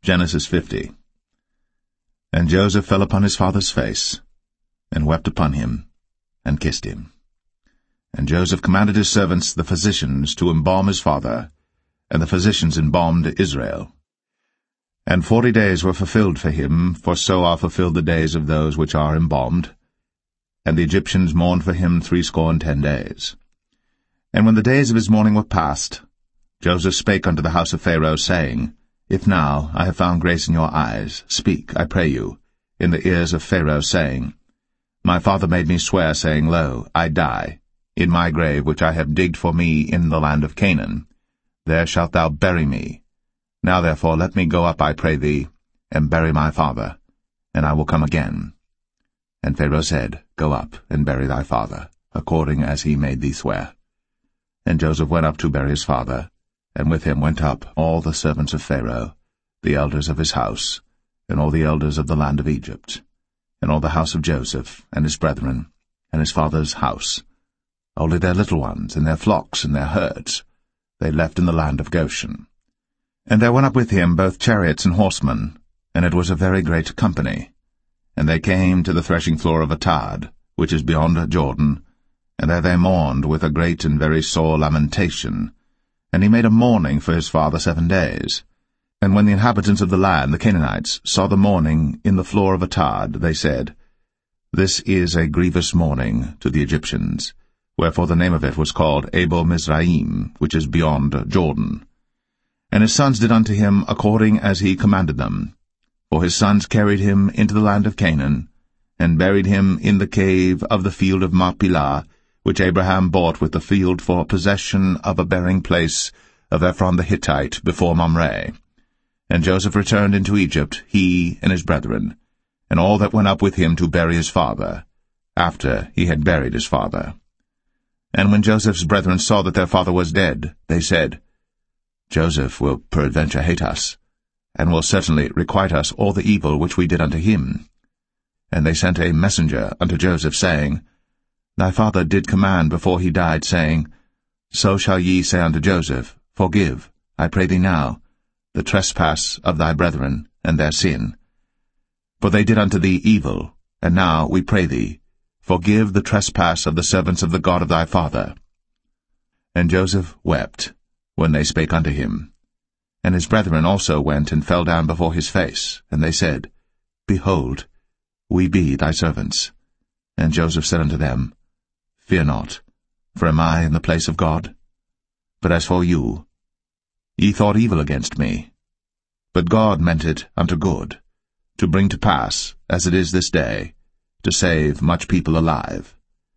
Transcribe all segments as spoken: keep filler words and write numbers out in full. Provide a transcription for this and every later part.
Genesis fifty. And Joseph fell upon his father's face, and wept upon him, and kissed him. And Joseph commanded his servants, the physicians, to embalm his father, and the physicians embalmed Israel. And forty days were fulfilled for him, for so are fulfilled the days of those which are embalmed. And the Egyptians mourned for him threescore and ten days. And when the days of his mourning were past, Joseph spake unto the house of Pharaoh, saying, If now I have found grace in your eyes, speak, I pray you, in the ears of Pharaoh, saying, My father made me swear, saying, Lo, I die, in my grave which I have digged for me in the land of Canaan. There shalt thou bury me. Now therefore let me go up, I pray thee, and bury my father, and I will come again. And Pharaoh said, Go up, and bury thy father, according as he made thee swear. And Joseph went up to bury his father, and with him went up all the servants of Pharaoh, the elders of his house, and all the elders of the land of Egypt, and all the house of Joseph, and his brethren, and his father's house. Only their little ones, and their flocks, and their herds, they left in the land of Goshen. And there went up with him both chariots and horsemen, and it was a very great company. And they came to the threshing floor of Atad, which is beyond Jordan, and there they mourned with a great and very sore lamentation. And he made a mourning for his father seven days. And when the inhabitants of the land, the Canaanites, saw the mourning in the floor of Atad, they said, This is a grievous mourning to the Egyptians, wherefore the name of it was called Abel Mizraim, which is beyond Jordan. And his sons did unto him according as he commanded them. For his sons carried him into the land of Canaan, and buried him in the cave of the field of Machpelah, which Abraham bought with the field for possession of a burying place of Ephron the Hittite before Mamre. And Joseph returned into Egypt, he and his brethren, and all that went up with him to bury his father, after he had buried his father. And when Joseph's brethren saw that their father was dead, they said, Joseph will peradventure hate us, and will certainly requite us all the evil which we did unto him. And they sent a messenger unto Joseph, saying, Thy father did command before he died, saying, So shall ye say unto Joseph, Forgive, I pray thee now, the trespass of thy brethren, and their sin. For they did unto thee evil, and now, we pray thee, forgive the trespass of the servants of the God of thy father. And Joseph wept, when they spake unto him. And his brethren also went and fell down before his face, and they said, Behold, we be thy servants. And Joseph said unto them, Fear not, for am I in the place of God? But as for you, ye thought evil against me. But God meant it unto good, to bring to pass, as it is this day, to save much people alive.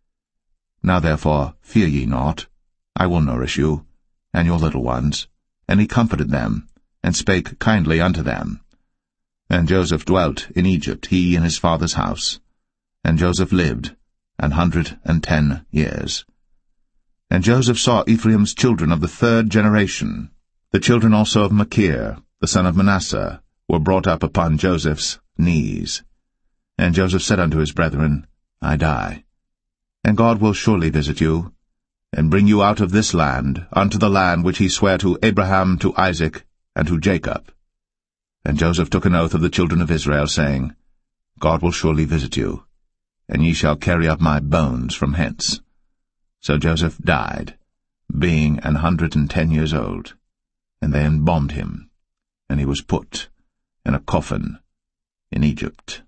Now therefore fear ye not, I will nourish you, and your little ones. And he comforted them, and spake kindly unto them. And Joseph dwelt in Egypt, he and his father's house. And Joseph lived an hundred and ten years. And Joseph saw Ephraim's children of the third generation. The children also of Machir, the son of Manasseh, were brought up upon Joseph's knees. And Joseph said unto his brethren, I die, and God will surely visit you, and bring you out of this land unto the land which he sware to Abraham, to Isaac, and to Jacob. And Joseph took an oath of the children of Israel, saying, God will surely visit you, and ye shall carry up my bones from hence. So Joseph died, being an hundred and ten years old, and they embalmed him, and he was put in a coffin in Egypt.